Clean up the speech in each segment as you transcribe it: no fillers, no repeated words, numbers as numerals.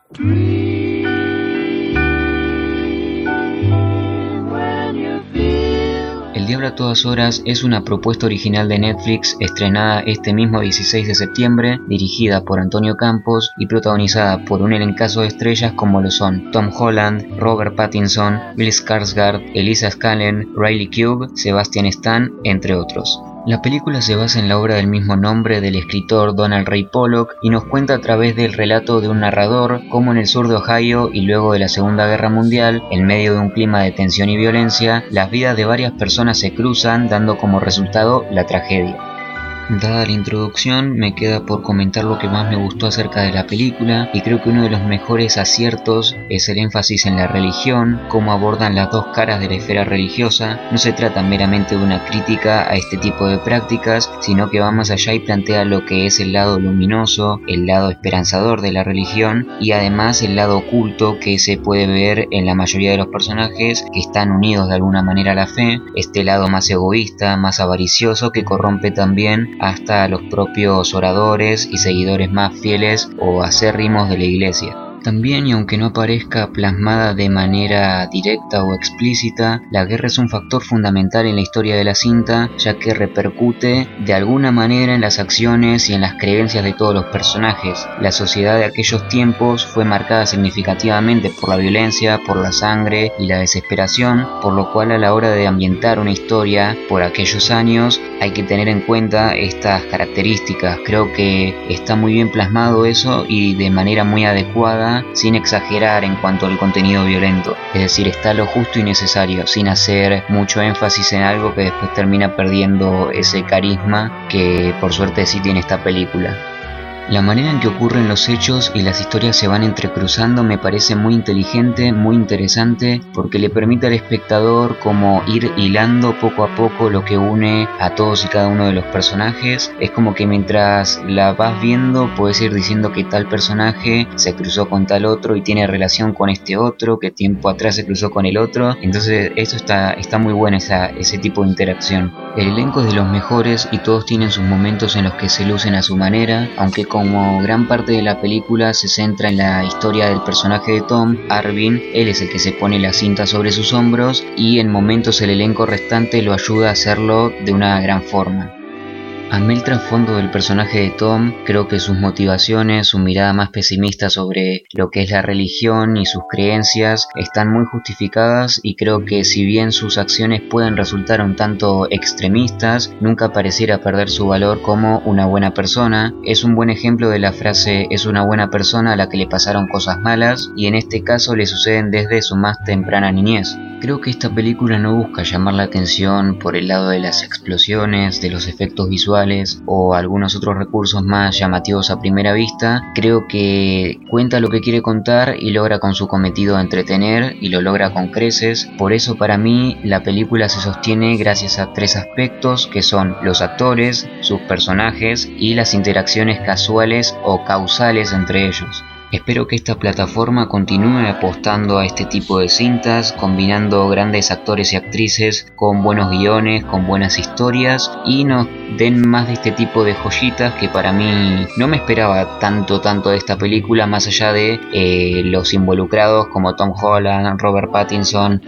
El Diablo a todas horas es una propuesta original de Netflix estrenada este mismo 16 de septiembre, dirigida por Antonio Campos y protagonizada por un elencazo de estrellas como lo son Tom Holland, Robert Pattinson, Bill Skarsgård, Elisa Scanlen, Riley Cube, Sebastian Stan, entre otros. La película se basa en la obra del mismo nombre del escritor Donald Ray Pollock y nos cuenta a través del relato de un narrador cómo en el sur de Ohio y luego de la Segunda Guerra Mundial, en medio de un clima de tensión y violencia, las vidas de varias personas se cruzan dando como resultado la tragedia. Dada la introducción, me queda por comentar lo que más me gustó acerca de la película, y creo que uno de los mejores aciertos es el énfasis en la religión, cómo abordan las dos caras de la esfera religiosa. No se trata meramente de una crítica a este tipo de prácticas, sino que va más allá y plantea lo que es el lado luminoso, el lado esperanzador de la religión, y además el lado oculto que se puede ver en la mayoría de los personajes que están unidos de alguna manera a la fe, este lado más egoísta, más avaricioso, que corrompe también hasta los propios oradores y seguidores más fieles o acérrimos de la iglesia. También, y aunque no aparezca plasmada de manera directa o explícita, la guerra es un factor fundamental en la historia de la cinta, ya que repercute de alguna manera en las acciones y en las creencias de todos los personajes. La sociedad de aquellos tiempos fue marcada significativamente por la violencia, por la sangre y la desesperación, por lo cual a la hora de ambientar una historia por aquellos años hay que tener en cuenta estas características. Creo que está muy bien plasmado eso y de manera muy adecuada, sin exagerar en cuanto al contenido violento, es decir, está lo justo y necesario, sin hacer mucho énfasis en algo que después termina perdiendo ese carisma que por suerte sí tiene esta película. La manera en que ocurren los hechos y las historias se van entrecruzando me parece muy inteligente, muy interesante, porque le permite al espectador como ir hilando poco a poco lo que une a todos y cada uno de los personajes. Es como que mientras la vas viendo puedes ir diciendo que tal personaje se cruzó con tal otro y tiene relación con este otro, que tiempo atrás se cruzó con el otro. Entonces eso está muy bueno, ese tipo de interacción. El elenco es de los mejores y todos tienen sus momentos en los que se lucen a su manera, aunque como gran parte de la película se centra en la historia del personaje de Tom, Arvin. Él es el que se pone la cinta sobre sus hombros y en momentos el elenco restante lo ayuda a hacerlo de una gran forma. Amé el trasfondo del personaje de Tom, creo que sus motivaciones, su mirada más pesimista sobre lo que es la religión y sus creencias están muy justificadas, y creo que si bien sus acciones pueden resultar un tanto extremistas, nunca pareciera perder su valor como una buena persona. Es un buen ejemplo de la frase "es una buena persona a la que le pasaron cosas malas", y en este caso le suceden desde su más temprana niñez. Creo que esta película no busca llamar la atención por el lado de las explosiones, de los efectos visuales o algunos otros recursos más llamativos a primera vista. Creo que cuenta lo que quiere contar y logra con su cometido de entretener, y lo logra con creces. Por eso para mí la película se sostiene gracias a tres aspectos, que son los actores, sus personajes y las interacciones casuales o causales entre ellos. Espero que esta plataforma continúe apostando a este tipo de cintas, combinando grandes actores y actrices con buenos guiones, con buenas historias, y nos den más de este tipo de joyitas que para mí no me esperaba tanto de esta película, más allá de los involucrados como Tom Holland, Robert Pattinson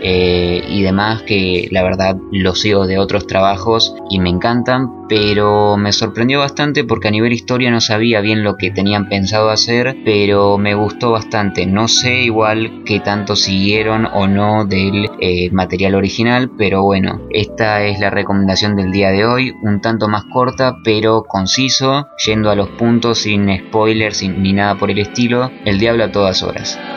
y demás, que la verdad los sigo de otros trabajos y me encantan, pero me sorprendió bastante porque a nivel historia no sabía bien lo que tenían pensado hacer, pero me gustó bastante. No sé igual qué tanto siguieron o no del material original, pero bueno, esta es la recomendación del día de hoy, un tanto más corta pero conciso, yendo a los puntos, sin spoilers ni nada por el estilo. El Diablo a todas horas.